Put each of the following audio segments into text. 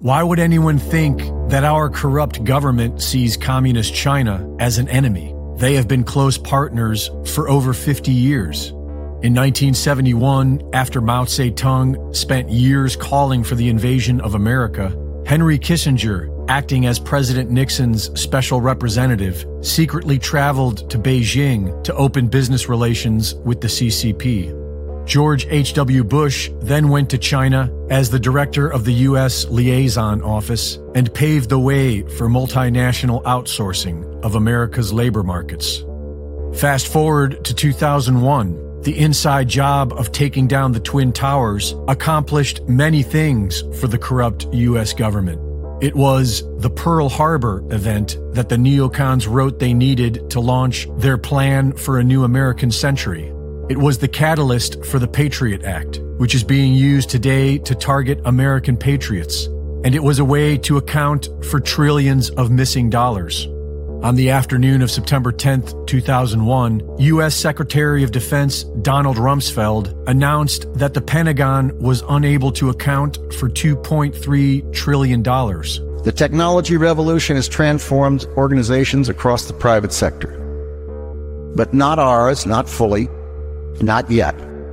Why would anyone think that our corrupt government sees Communist China as an enemy? They have been close partners for over 50 years. In 1971, after Mao Zedong spent years calling for the invasion of America, Henry Kissinger, acting as President Nixon's special representative, secretly traveled to Beijing to open business relations with the CCP. George H.W. Bush then went to China as the director of the U.S. Liaison Office and paved the way for multinational outsourcing of America's labor markets. Fast forward to 2001, the inside job of taking down the Twin Towers accomplished many things for the corrupt U.S. government. It was the Pearl Harbor event that the neocons wrote they needed to launch their plan for a new American century. It was the catalyst for the Patriot Act, which is being used today to target American patriots, and it was a way to account for trillions of missing dollars. On the afternoon of September 10, 2001, U.S. Secretary of Defense Donald Rumsfeld announced that the Pentagon was unable to account for $2.3 trillion. The technology revolution has transformed organizations across the private sector, but not ours, not fully. Not yet.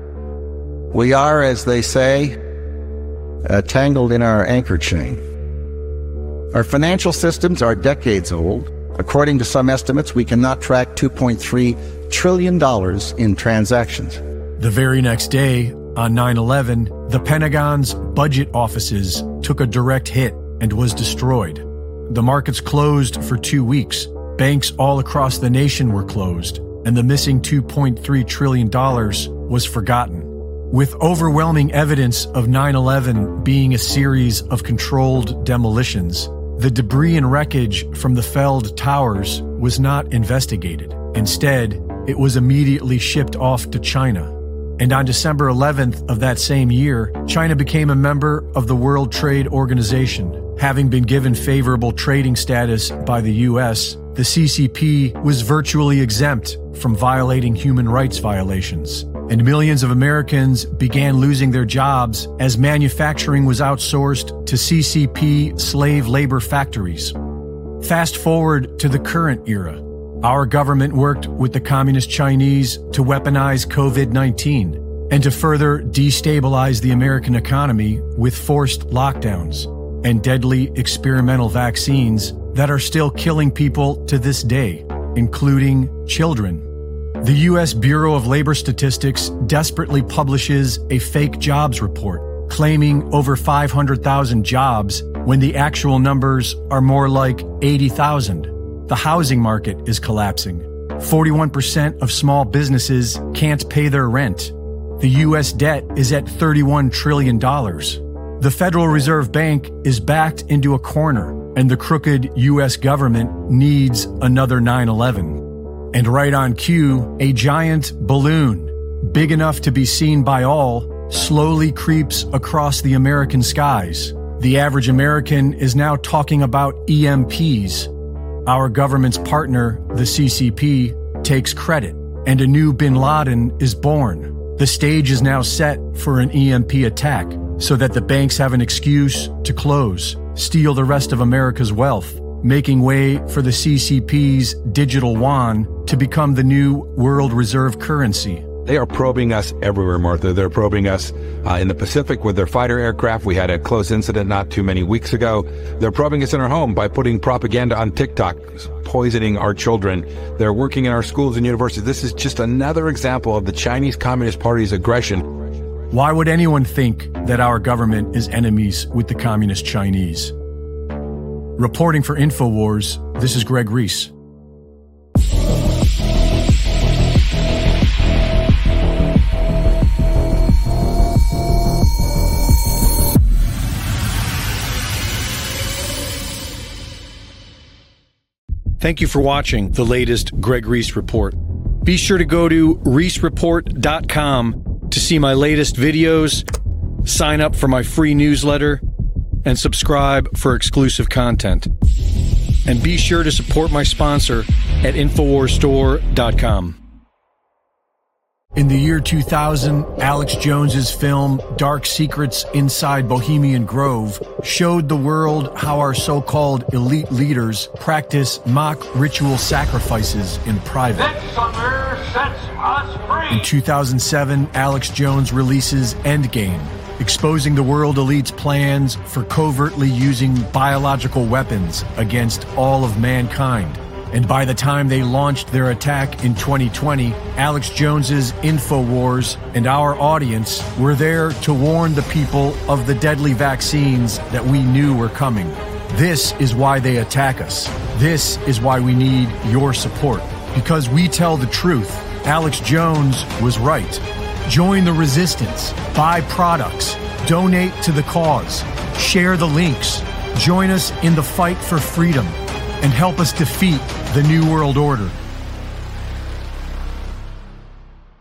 We are, as they say, tangled in our anchor chain. Our financial systems are decades old. According to some estimates, we cannot track $2.3 trillion in transactions. The very next day, on 9/11, the Pentagon's budget offices took a direct hit and was destroyed. The markets closed for 2 weeks. Banks all across the nation were closed, and the missing $2.3 trillion was forgotten. With overwhelming evidence of 9/11 being a series of controlled demolitions, the debris and wreckage from the felled towers was not investigated. Instead, it was immediately shipped off to China. And on December 11th of that same year, China became a member of the World Trade Organization. Having been given favorable trading status by the U.S., the CCP was virtually exempt from violating human rights violations, and millions of Americans began losing their jobs as manufacturing was outsourced to CCP slave labor factories. Fast forward to the current era. Our government worked with the Communist Chinese to weaponize COVID-19 and to further destabilize the American economy with forced lockdowns and deadly experimental vaccines that are still killing people to this day, including children. The U.S. Bureau of Labor Statistics desperately publishes a fake jobs report, claiming over 500,000 jobs when the actual numbers are more like 80,000. The housing market is collapsing. 41% of small businesses can't pay their rent. The U.S. debt is at $31 trillion. The Federal Reserve Bank is backed into a corner, and the crooked U.S. government needs another 9/11. And right on cue, a giant balloon, big enough to be seen by all, slowly creeps across the American skies. The average American is now talking about EMPs. Our government's partner, the CCP, takes credit, and a new Bin Laden is born. The stage is now set for an EMP attack, so that the banks have an excuse to close, steal the rest of America's wealth, making way for the CCP's digital yuan to become the new world reserve currency. They are probing us everywhere, Martha. They're probing us in the Pacific with their fighter aircraft. We had a close incident not too many weeks ago. They're probing us in our home by putting propaganda on TikTok, poisoning our children. They're working in our schools and universities. This is just another example of the Chinese Communist Party's aggression. Why would anyone think that our government is enemies with the Communist Chinese? Reporting for InfoWars, this is Greg Reese. Thank you for watching the latest Greg Reese Report. Be sure to go to reesereport.com to see my latest videos, sign up for my free newsletter, and subscribe for exclusive content. And be sure to support my sponsor at InfoWarsStore.com. In the year 2000, Alex Jones's film Dark Secrets Inside Bohemian Grove showed the world how our so-called elite leaders practice mock ritual sacrifices in private. This summer sets us free. In 2007, Alex Jones releases Endgame, exposing the world elite's plans for covertly using biological weapons against all of mankind. And by the time they launched their attack in 2020, Alex Jones's InfoWars and our audience were there to warn the people of the deadly vaccines that we knew were coming. This is why they attack us. This is why we need your support. Because we tell the truth. Alex Jones was right. Join the resistance. Buy products. Donate to the cause. Share the links. Join us in the fight for freedom. And help us defeat the New World Order.